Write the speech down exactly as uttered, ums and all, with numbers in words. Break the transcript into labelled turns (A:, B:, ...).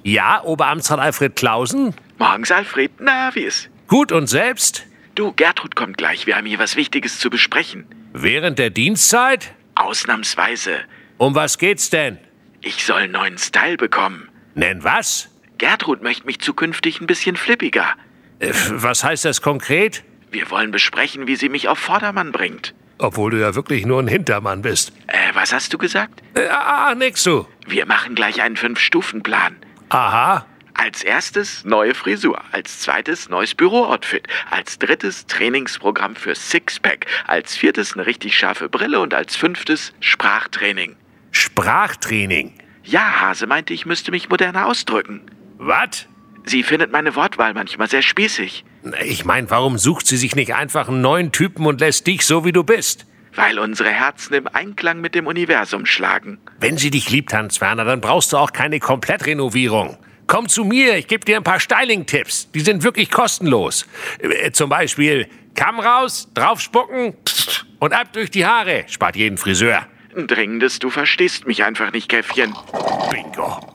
A: Ja, Oberamtsrat Alfred Clausen?
B: Morgens, Alfred. Na, wie ist?
A: Gut, und selbst?
B: Du, Gertrud kommt gleich. Wir haben hier was Wichtiges zu besprechen.
A: Während der Dienstzeit?
B: Ausnahmsweise.
A: Um was geht's denn?
B: Ich soll einen neuen Style bekommen.
A: Nenn was?
B: Gertrud möchte mich zukünftig ein bisschen flippiger.
A: Äh, was heißt das konkret?
B: Wir wollen besprechen, wie sie mich auf Vordermann bringt.
A: Obwohl du ja wirklich nur ein Hintermann bist.
B: Äh, was hast du gesagt?
A: Äh, ah, nix du.
B: Wir machen gleich einen Fünf-Stufen-Plan.
A: Aha.
B: Als erstes neue Frisur, als zweites neues Büro-Outfit, als drittes Trainingsprogramm für Sixpack, als viertes eine richtig scharfe Brille und als fünftes Sprachtraining.
A: Sprachtraining?
B: Ja, Hase meinte, ich müsste mich moderner ausdrücken.
A: Was?
B: Sie findet meine Wortwahl manchmal sehr spießig.
A: Ich meine, warum sucht sie sich nicht einfach einen neuen Typen und lässt dich so, wie du bist?
B: Weil unsere Herzen im Einklang mit dem Universum schlagen.
A: Wenn sie dich liebt, Hans-Werner, dann brauchst du auch keine Komplettrenovierung. Komm zu mir, ich gebe dir ein paar Styling-Tipps. Die sind wirklich kostenlos. Äh, zum Beispiel Kamm raus, draufspucken und ab durch die Haare. Spart jeden Friseur.
B: Ein dringendes, du verstehst mich einfach nicht, Käffchen.
A: Bingo.